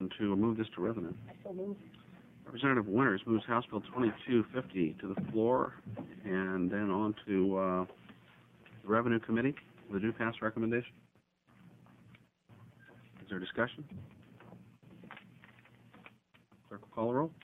to move this to revenue. I so move. Representative Winters moves House Bill 2250 to the floor and then on to the Revenue Committee with a do pass recommendation. Is there discussion? Clerk will call the roll.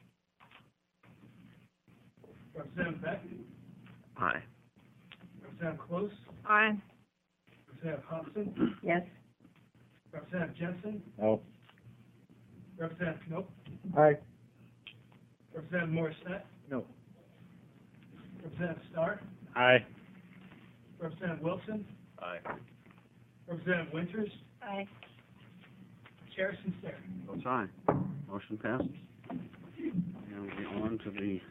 Representative Beck? Aye. Representative Close? Aye. Representative Hobson? Yes. Representative Jensen? No. Representative Knope? Aye. Representative Morissette? No. Representative Starr? Aye. Representative Wilson? Aye. Representative Winters? Aye. Chair Sinclair? Votes aye. Motion passes. Now we'll be on to the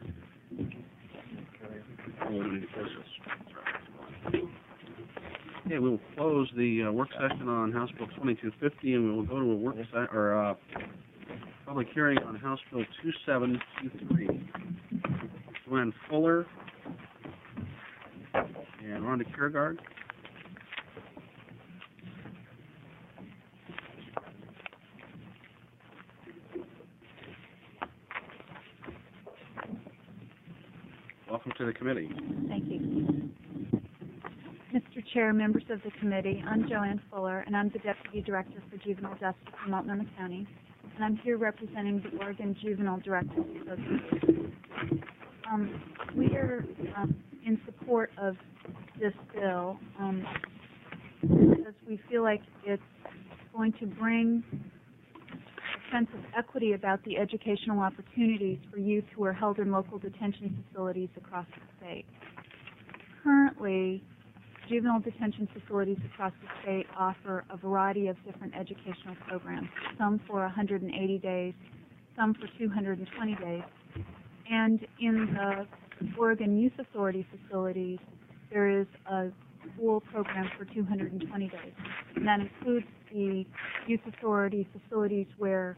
elected officials. Okay, we will close the work session on House Bill 2250, and we will go to a work public hearing on House Bill 2723. Joanne Fuller and Rhonda Kiergaard. Welcome to the committee. Thank you. Mr. Chair, members of the committee, I'm Joanne Fuller, and I'm the Deputy Director for Juvenile Justice in Multnomah County, and I'm here representing the Oregon Juvenile Directors Association. We are in support of this bill because we feel like it's going to bring a sense of equity about the educational opportunities for youth who are held in local detention facilities across the state. Currently, juvenile detention facilities across the state offer a variety of different educational programs, some for 180 days, some for 220 days. And in the Oregon Youth Authority facilities, there is a school program for 220 days. And that includes the Youth Authority facilities where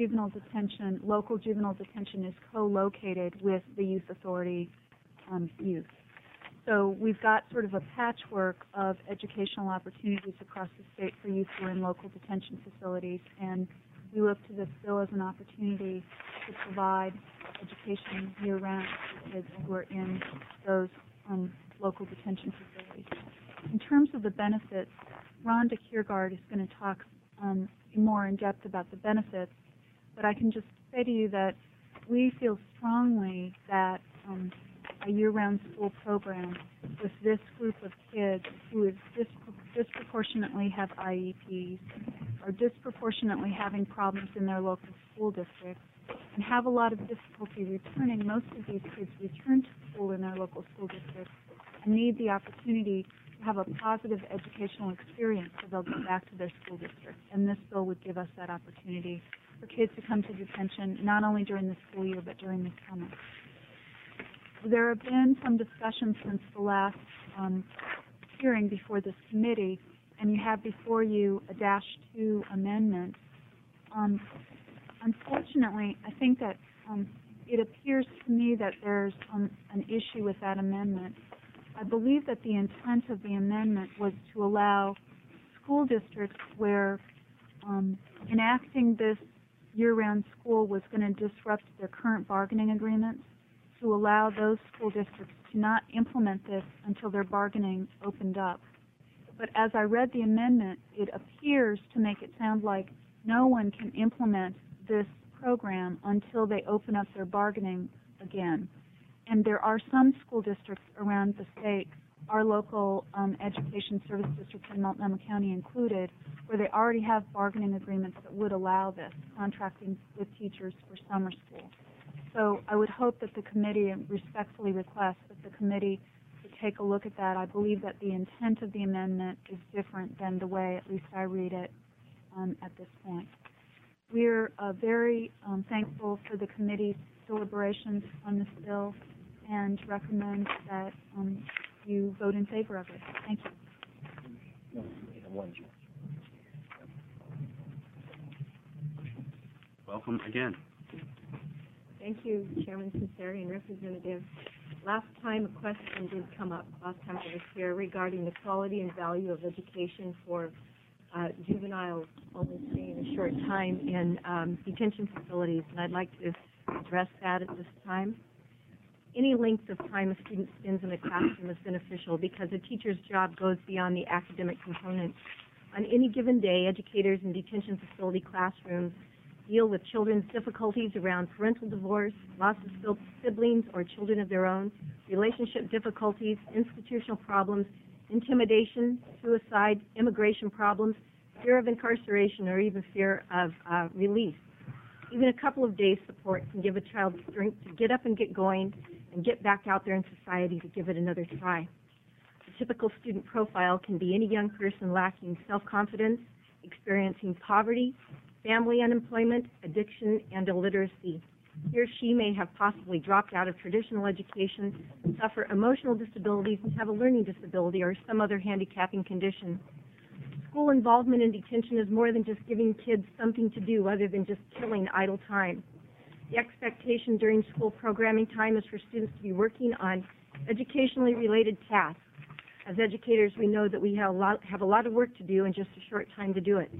local juvenile detention is co-located with the Youth Authority youth. So we've got sort of a patchwork of educational opportunities across the state for youth who are in local detention facilities, and we look to this bill as an opportunity to provide education year-round to kids who are in those local detention facilities. In terms of the benefits, Rhonda Kiergaard is going to talk more in depth about the benefits, but I can just say to you that we feel strongly that a year-round school program with this group of kids who is disproportionately have IEPs, are disproportionately having problems in their local school districts, and have a lot of difficulty returning. Most of these kids return to school in their local school districts and need the opportunity to have a positive educational experience so they'll go back to their school districts. And this bill would give us that opportunity for kids to come to detention not only during the school year but during the summer. There have been some discussions since the last hearing before this committee, and you have before you a -2 amendment. Unfortunately, I think that it appears to me that there's an issue with that amendment. I believe that the intent of the amendment was to allow school districts where enacting this year-round school was going to disrupt their current bargaining agreements, to allow those school districts to not implement this until their bargaining opened up. But as I read the amendment, it appears to make it sound like no one can implement this program until they open up their bargaining again. And there are some school districts around the state, our local education service district in Multnomah County included, where they already have bargaining agreements that would allow this, contracting with teachers for summer school. So I would hope that the committee, and respectfully request that the committee would take a look at that. I believe that the intent of the amendment is different than the way, at least I read it at this point. We're very thankful for the committee's deliberations on this bill and recommend that you vote in favor of it. Thank you. Welcome again. Thank you, Chairman Sinceri and Representative. Last time a question did come up, last time I was here, regarding the quality and value of education for juveniles only staying a short time in detention facilities, and I'd like to address that at this time. Any length of time a student spends in a classroom is beneficial because a teacher's job goes beyond the academic component. On any given day, educators in detention facility classrooms deal with children's difficulties around parental divorce, loss of siblings or children of their own, relationship difficulties, institutional problems, intimidation, suicide, immigration problems, fear of incarceration, or even fear of release. Even a couple of days' support can give a child strength to get up and get going and get back out there in society to give it another try. The typical student profile can be any young person lacking self-confidence, experiencing poverty, family unemployment, addiction, and illiteracy. He or she may have possibly dropped out of traditional education, suffer emotional disabilities, and have a learning disability or some other handicapping condition. School involvement in detention is more than just giving kids something to do other than just killing idle time. The expectation during school programming time is for students to be working on educationally related tasks. As educators, we know that we have a lot of work to do in just a short time to do it.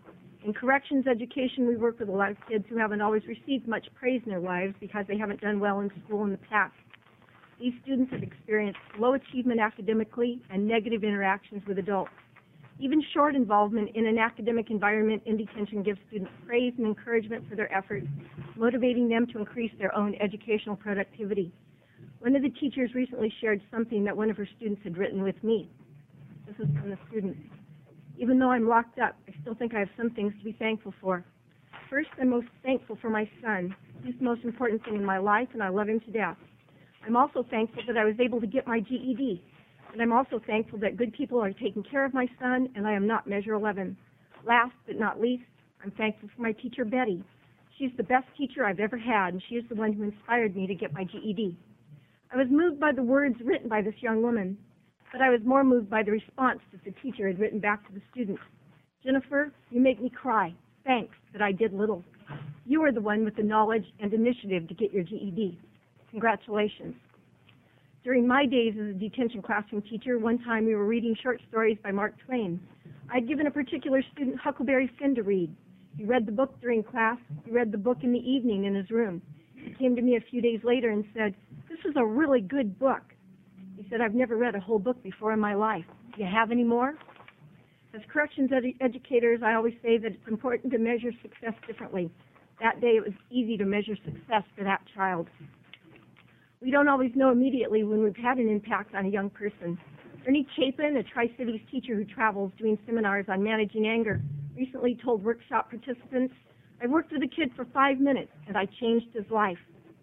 In corrections education, we work with a lot of kids who haven't always received much praise in their lives because they haven't done well in school in the past. These students have experienced low achievement academically and negative interactions with adults. Even short involvement in an academic environment in detention gives students praise and encouragement for their efforts, motivating them to increase their own educational productivity. One of the teachers recently shared something that one of her students had written with me. This is from the student. Even though I'm locked up, I still think I have some things to be thankful for. First, I'm most thankful for my son. He's the most important thing in my life, and I love him to death. I'm also thankful that I was able to get my GED. And I'm also thankful that good people are taking care of my son, and I am not Measure 11. Last but not least, I'm thankful for my teacher, Betty. She's the best teacher I've ever had, and she is the one who inspired me to get my GED. I was moved by the words written by this young woman, but I was more moved by the response that the teacher had written back to the student. Jennifer, you make me cry. Thanks, but I did little. You are the one with the knowledge and initiative to get your GED. Congratulations. During my days as a detention classroom teacher, one time we were reading short stories by Mark Twain. I'd given a particular student Huckleberry Finn to read. He read the book during class. He read the book in the evening in his room. He came to me a few days later and said, "This is a really good book." He said, "I've never read a whole book before in my life. Do you have any more?" As corrections educators, I always say that it's important to measure success differently. That day it was easy to measure success for that child. We don't always know immediately when we've had an impact on a young person. Ernie Chapin, a Tri-Cities teacher who travels doing seminars on managing anger, recently told workshop participants, "I worked with a kid for 5 minutes and I changed his life."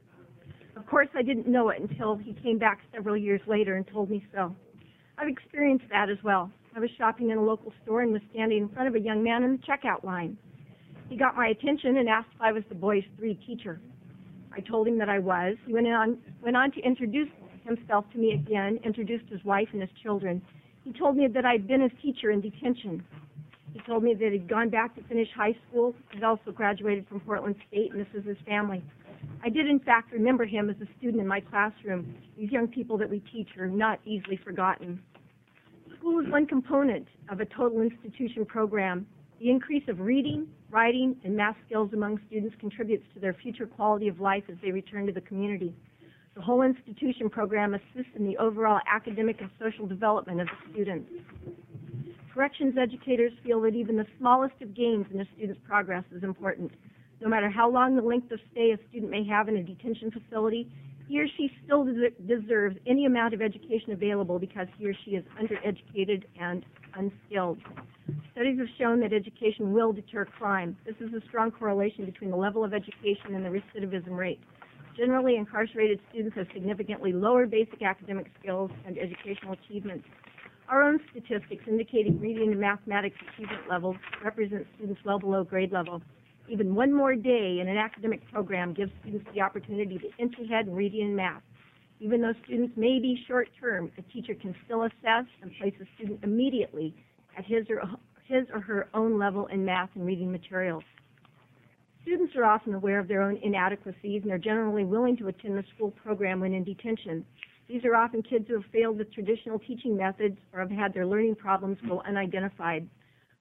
Of course, I didn't know it until he came back several years later and told me so. I've experienced that as well. I was shopping in a local store and was standing in front of a young man in the checkout line. He got my attention and asked if I was the boys' 3 teacher. I told him that I was. He went on to introduce himself to me again, introduced his wife and his children. He told me that I'd been his teacher in detention. He told me that he'd gone back to finish high school. He'd also graduated from Portland State, and this is his family. I did, in fact, remember him as a student in my classroom. These young people that we teach are not easily forgotten. School is one component of a total institution program. The increase of reading, writing, and math skills among students contributes to their future quality of life as they return to the community. The whole institution program assists in the overall academic and social development of the students. Corrections educators feel that even the smallest of gains in a student's progress is important. No matter how long the length of stay a student may have in a detention facility, he or she still deserves any amount of education available because he or she is undereducated and unskilled. Studies have shown that education will deter crime. This is a strong correlation between the level of education and the recidivism rate. Generally, incarcerated students have significantly lower basic academic skills and educational achievements. Our own statistics indicating reading and mathematics achievement levels represent students well below grade level. Even one more day in an academic program gives students the opportunity to inch ahead in reading and math. Even though students may be short-term, a teacher can still assess and place a student immediately at his or her own level in math and reading materials. Students are often aware of their own inadequacies and are generally willing to attend the school program when in detention. These are often kids who have failed with traditional teaching methods or have had their learning problems go unidentified.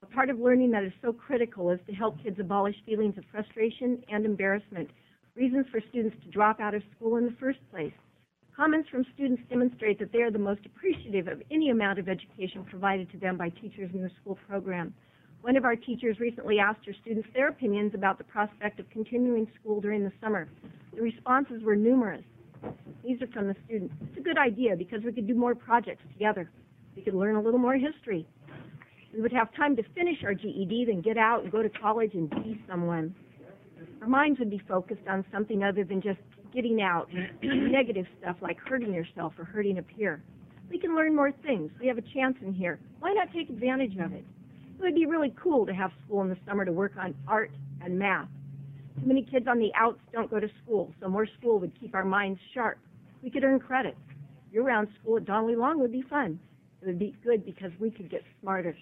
A part of learning that is so critical is to help kids abolish feelings of frustration and embarrassment, reasons for students to drop out of school in the first place. Comments from students demonstrate that they are the most appreciative of any amount of education provided to them by teachers in the school program. One of our teachers recently asked her students their opinions about the prospect of continuing school during the summer. The responses were numerous. These are from the students. It's a good idea because we could do more projects together. We could learn a little more history. We would have time to finish our GED, then get out and go to college and be someone. Our minds would be focused on something other than just getting out, negative stuff like hurting yourself or hurting a peer. We can learn more things. We have a chance in here. Why not take advantage of it? It would be really cool to have school in the summer to work on art and math. Too many kids on the outs don't go to school, so more school would keep our minds sharp. We could earn credit. Year-round school at Donnelly Long would be fun. It would be good because we could get smarter.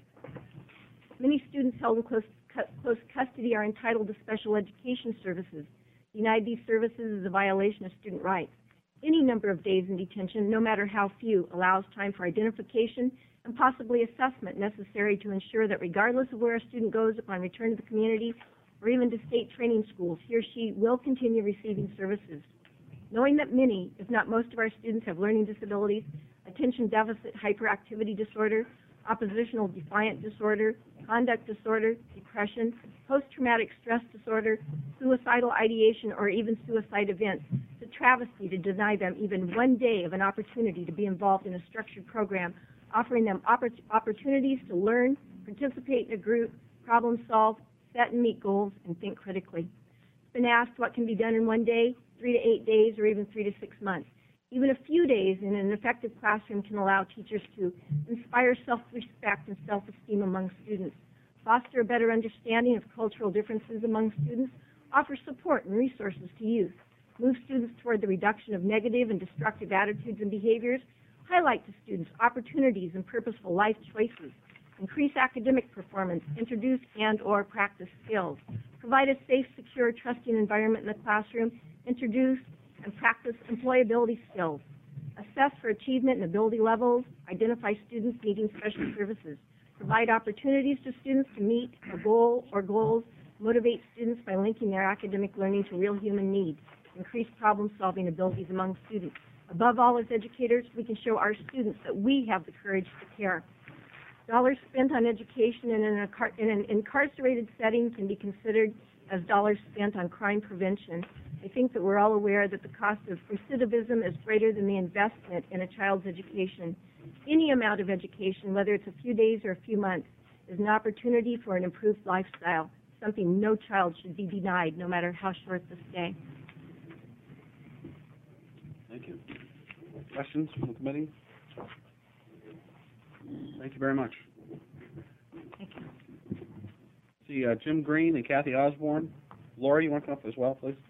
Many students held in close custody are entitled to special education services. Denied these services is a violation of student rights. Any number of days in detention, no matter how few, allows time for identification and possibly assessment necessary to ensure that regardless of where a student goes upon return to the community or even to state training schools, he or she will continue receiving services. Knowing that many, if not most of our students have learning disabilities, attention deficit hyperactivity disorder, oppositional defiant disorder, conduct disorder, depression, post-traumatic stress disorder, suicidal ideation, or even suicide events, it's a travesty to deny them even one day of an opportunity to be involved in a structured program, offering them opportunities to learn, participate in a group, problem solve, set and meet goals, and think critically. It's been asked what can be done in one day, 3 to 8 days, or even 3 to 6 months. Even a few days in an effective classroom can allow teachers to inspire self-respect and self-esteem among students, foster a better understanding of cultural differences among students, offer support and resources to youth, move students toward the reduction of negative and destructive attitudes and behaviors, highlight to students opportunities and purposeful life choices, increase academic performance, introduce and/or practice skills, provide a safe, secure, trusting environment in the classroom, introduce and practice employability skills, assess for achievement and ability levels, identify students needing special services, provide opportunities to students to meet a goal or goals, motivate students by linking their academic learning to real human needs, increase problem-solving abilities among students. Above all, as educators, we can show our students that we have the courage to care. Dollars spent on education in an incarcerated setting can be considered as dollars spent on crime prevention. I think that we're all aware that the cost of recidivism is greater than the investment in a child's education. Any amount of education, whether it's a few days or a few months, is an opportunity for an improved lifestyle, something no child should be denied, no matter how short the stay. Thank you. Questions from the committee? Thank you very much. Thank you. See Jim Green and Kathy Osborne. Laura, you want to come up as well, please?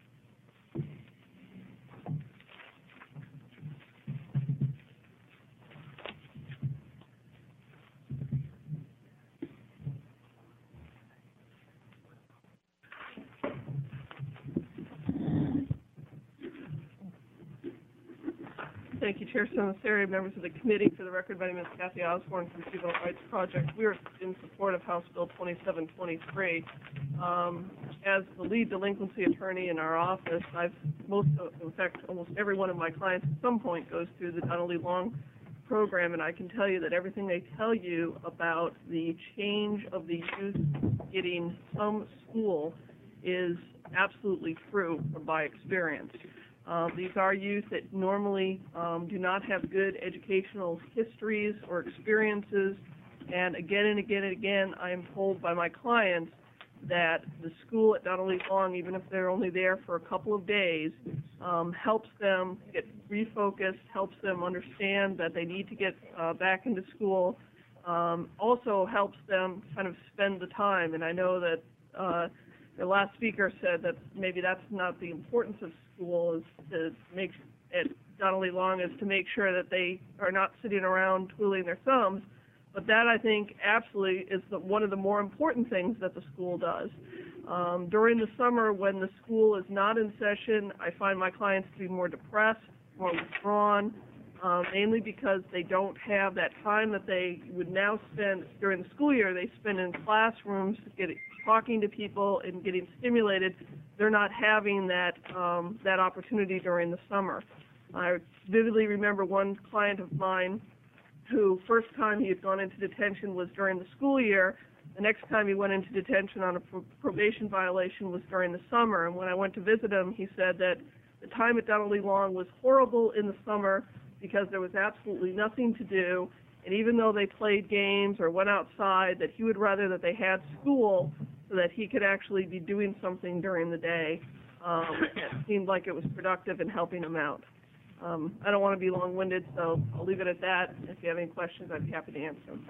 Thank you, Chair Sunseri, members of the committee. For the record, my name is Kathy Osborne from the Juvenile Rights Project. We are in support of House Bill 2723. As the lead delinquency attorney in our office, in fact, almost every one of my clients at some point goes through the Donnelly Long program, and I can tell you that everything they tell you about the change of the youth getting some school is absolutely true by experience. These are youth that normally do not have good educational histories or experiences, and again, I am told by my clients that the school at Donnelly Long, even if they're only there for a couple of days, helps them get refocused, helps them understand that they need to get back into school, also helps them kind of spend the time. And I know that the last speaker said that maybe that's not the importance of school, is to make at Donnelly Long is to make sure that they are not sitting around twiddling their thumbs. But that, I think, absolutely is one of the more important things that the school does. During the summer, when the school is not in session, I find my clients to be more depressed, more withdrawn, mainly because they don't have that time that they would now spend during the school year. They spend in classrooms talking to people and getting stimulated. They're not having that opportunity during the summer. I vividly remember one client of mine who first time he had gone into detention was during the school year. The next time he went into detention on a probation violation was during the summer. And when I went to visit him, he said that the time at Donnelly Long was horrible in the summer because there was absolutely nothing to do. And even though they played games or went outside, that he would rather that they had school so that he could actually be doing something during the day. It seemed like it was productive in helping him out. I don't want to be long-winded, so I'll leave it at that. If you have any questions, I'd be happy to answer them.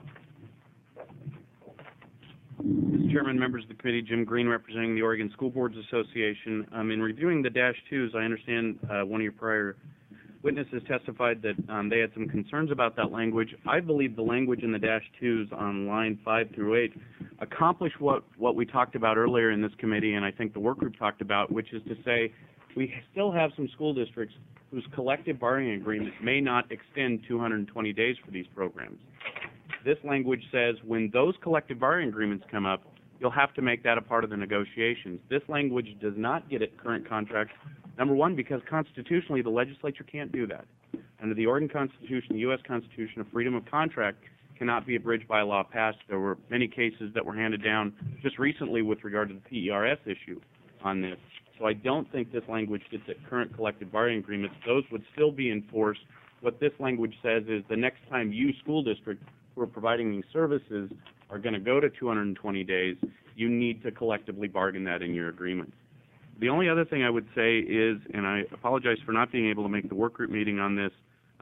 Mr. Chairman, members of the committee, Jim Green representing the Oregon School Boards Association. In reviewing the -2s, I understand one of your prior witnesses testified that they had some concerns about that language. I believe the language in the -2s on line 5 through 8 accomplish what we talked about earlier in this committee, and I think the work group talked about, which is to say we still have some school districts whose collective bargaining agreement may not extend 220 days for these programs. This language says when those collective bargaining agreements come up, you'll have to make that a part of the negotiations. This language does not get at current contracts, number one, because constitutionally the legislature can't do that. Under the Oregon Constitution, the U.S. Constitution, a freedom of contract cannot be abridged by a law passed. There were many cases that were handed down just recently with regard to the PERS issue on this. So I don't think this language gets at current collective bargaining agreements. Those would still be enforced. What this language says is the next time you, school district, who are providing these services are going to go to 220 days, you need to collectively bargain that in your agreement. The only other thing I would say is, and I apologize for not being able to make the work group meeting on this,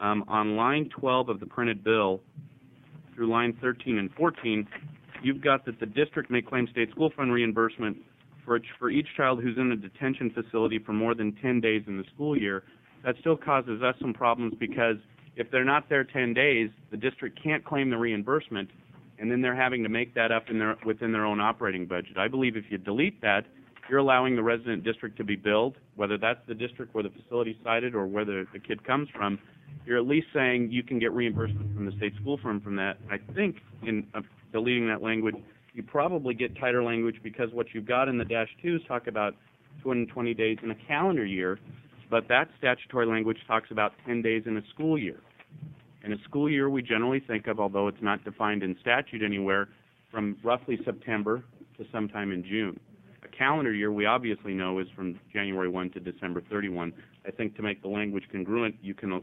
on line 12 of the printed bill through line 13 and 14, you've got that the district may claim state school fund reimbursement for each child who's in a detention facility for more than 10 days in the school year. That still causes us some problems because if they're not there 10 days, the district can't claim the reimbursement, and then they're having to make that up within their own operating budget. I believe if you delete that, you're allowing the resident district to be billed, whether that's the district where the facility is cited or where the kid comes from. You're at least saying you can get reimbursement from the state school fund from that. I think in deleting that language, you probably get tighter language because what you've got in the -2s talk about 220 days in a calendar year, but that statutory language talks about 10 days in a school year. In a school year, we generally think of, although it's not defined in statute anywhere, from roughly September to sometime in June. A calendar year, we obviously know, is from January 1 to December 31. I think to make the language congruent, you can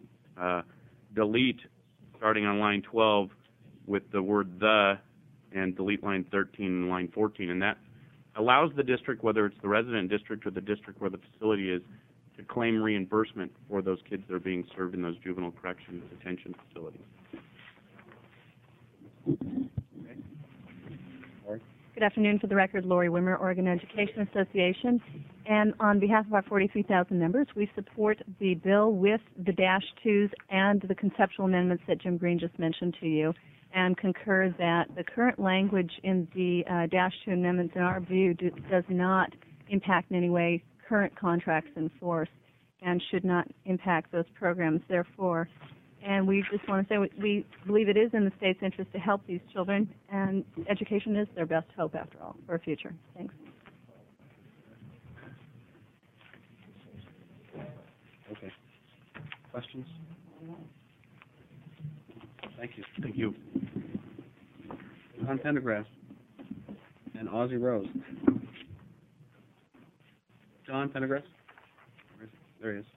delete, starting on line 12, with the word the, and delete line 13 and line 14. And that allows the district, whether it's the resident district or the district where the facility is, to claim reimbursement for those kids that are being served in those juvenile corrections detention facilities. Okay. Good afternoon. For the record, Lori Wimmer, Oregon Education Association. And on behalf of our 43,000 members, we support the bill with the -2s and the conceptual amendments that Jim Green just mentioned to you, and concur that the current language in the -2 amendments, in our view, does not impact in any way current contracts in force and should not impact those programs, therefore. And we just want to say we believe it is in the state's interest to help these children, and education is their best hope, after all, for a future. Thanks. Okay. Questions? Thank you. Thank you. John Pendergrass and Ozzie Rose. John Pendergrass? There he is.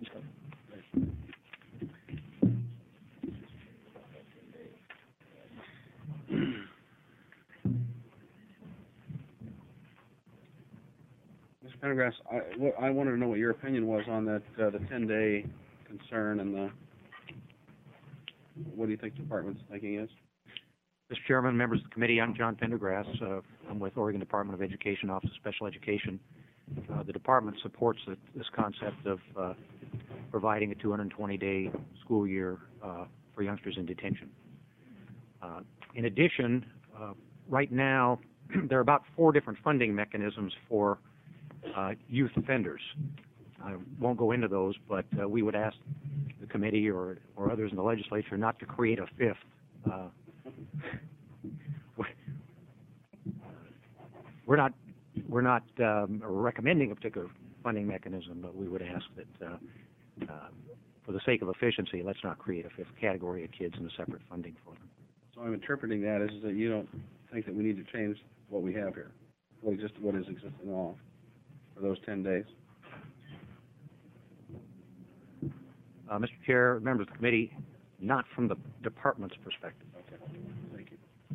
Mr. Pendergrass, I wanted to know what your opinion was on that, the 10-day concern, and what do you think the department's thinking is? Mr. Chairman, members of the committee, I'm John Pendergrass. I'm with Oregon Department of Education, Office of Special Education. The department supports this concept of providing a 220-day school year for youngsters in detention. In addition, right now, there are about 4 different funding mechanisms for youth offenders. I won't go into those, but we would ask the committee or others in the legislature not to create a fifth. We're not recommending a particular funding mechanism, but we would ask that, for the sake of efficiency, let's not create a fifth category of kids and a separate funding for them. So I'm interpreting that as that you don't think that we need to change what we have here, what is existing law for those 10 days. Mr. Chair, members of the committee, not from the department's perspective. Okay, thank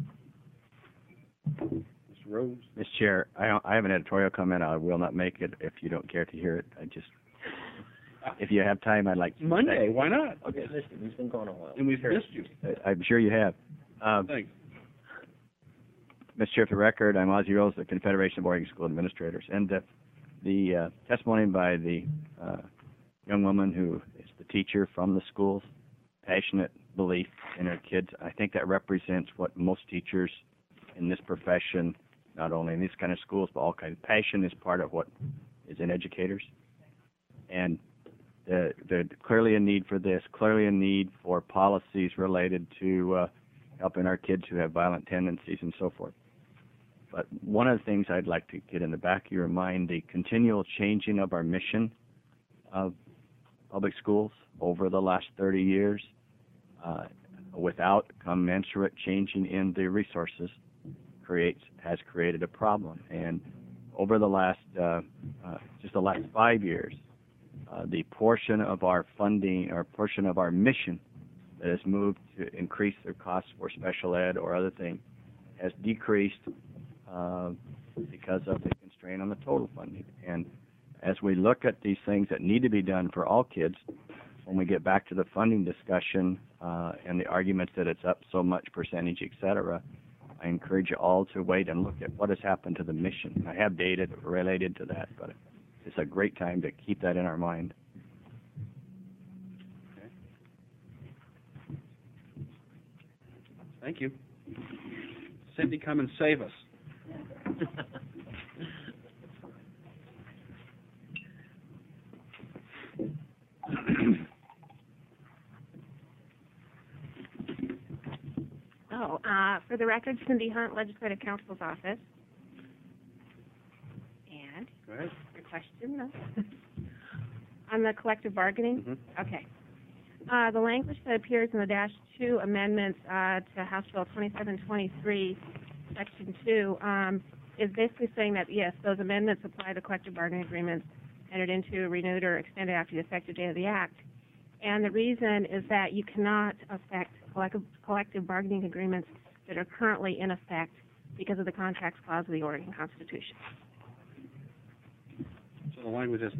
you. Mr. Rhodes? Mr. Chair, I have an editorial comment. I will not make it if you don't care to hear it. If you have time, I'd like to. Monday, why not? Okay. He's been gone a while. And we've missed you. I'm sure you have. Thanks. Mr. Chair, for the record, I'm Ozzie Rose, the Confederation of Oregon School Administrators. And the testimony by the young woman who is the teacher from the schools, passionate belief in her kids, I think that represents what most teachers in this profession, not only in these kind of schools, but all kinds of passion is part of what is in educators. And there's clearly a need for this, clearly a need for policies related to helping our kids who have violent tendencies and so forth. But one of the things I'd like to get in the back of your mind, the continual changing of our mission of public schools over the last 30 years without commensurate changing in the resources has created a problem. And over the last, just the last 5 years, the portion of our funding or portion of our mission that has moved to increase their costs for special ed or other things has decreased because of the constraint on the total funding. And as we look at these things that need to be done for all kids, when we get back to the funding discussion and the arguments that it's up so much percentage, et cetera, I encourage you all to wait and look at what has happened to the mission. I have data related to that, but it's a great time to keep that in our mind. Okay. Thank you. Cindy, come and save us. For the record, Cindy Hunt, Legislative Counsel's Office. And Go ahead. your question on the collective bargaining? Mm-hmm. Okay. The language that appears in the -2 amendments to House Bill 2723, Section 2, is basically saying that, yes, those amendments apply to collective bargaining agreements entered into, renewed, or extended after the effective date of the Act. And the reason is that you cannot affect collective bargaining agreements that are currently in effect because of the Contracts Clause of the Oregon Constitution. So the language is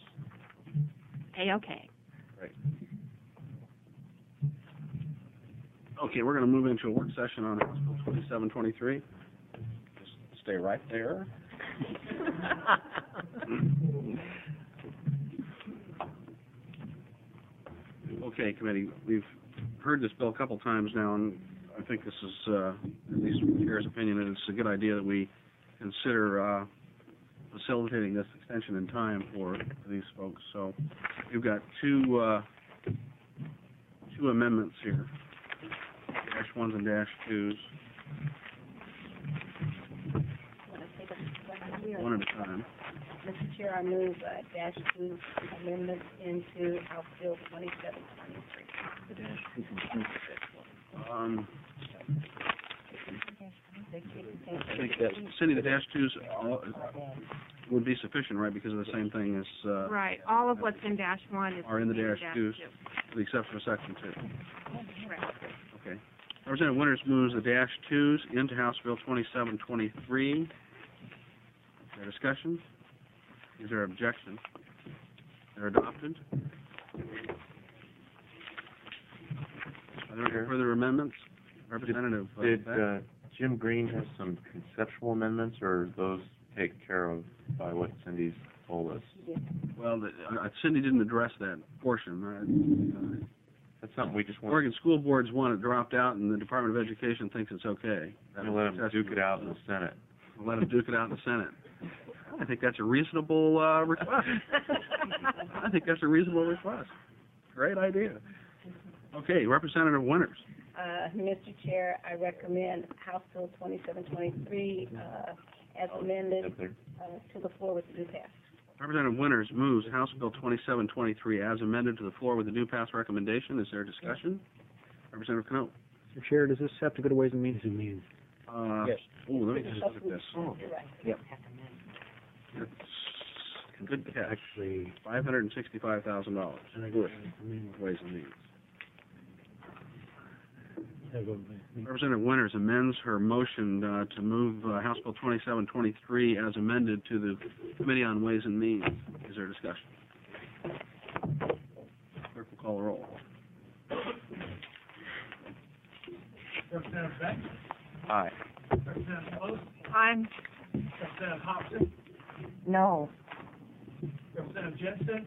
A-OK. Right. Okay, we're going to move into a work session on House Bill 2723. Just stay right there. Okay, committee, we've heard this bill a couple times now, and I think this is, at least from the chair's opinion, that it's a good idea that we consider facilitating this extension in time for these folks. So we've got two amendments here, -1s and -2s, one at a time. Mr. Chair, I move -2 amendments into House Bill 2723. I think that, Cindy, the -2s would be sufficient, right, because of the same thing as, Right. All of what's in -1 is are in the in -2s, with the exception of Section 2. Correct. Okay. Representative Winters moves the -2s into House Bill 2723. Is there discussion? Is there objection? They're adopted. Are there any further amendments? Representative Did Beck? Jim Green have some conceptual amendments, or are those taken care of by what Cindy's told us? Well, Cindy didn't address that portion. That's something we just want. Oregon school boards want it dropped out, and the Department of Education thinks it's okay. to let them duke it out in the Senate. We'll let them duke it out in the Senate. I think that's a reasonable request. I think that's a reasonable request. Great idea. Okay, Representative Winters. Mr. Chair, I recommend House Bill 2723, as amended, to the floor with the due pass. Representative Winters moves House Bill 2723 as amended to the floor with a due pass recommendation. Is there discussion? Representative Cano. Mr. Chair, does this have to go to Ways and Means? Yes. Oh, let me just look at this. You're right. Yep. It's good catch. Actually, $565,000. Ways and Means. Representative Winters amends her motion to move House Bill 2723 as amended to the Committee on Ways and Means. Is there discussion? Clerk will call the roll. Representative Beck? Aye. Representative Close? I'm Representative Hobson? No. Representative Jensen?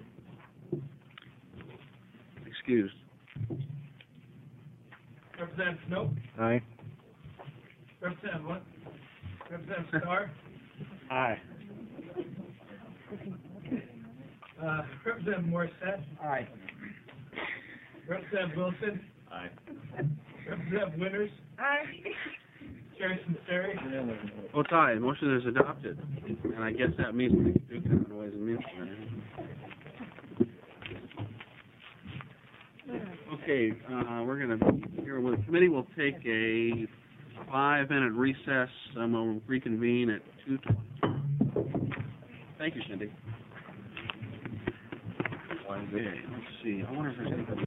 Excused. Representative Snow? Aye. Representative Starr? Aye. Representative Morissette? Aye. Representative Wilson? Aye. Representative Winters? Aye. Chair Sinceri? Votes aye. Motion is adopted. And I guess that means we do come on Ways and Means. Okay, we're going to, here, the committee will take a 5-minute recess, and we'll reconvene at 2:20. Thank you, Cindy. Okay, let's see, I wonder if there's anybody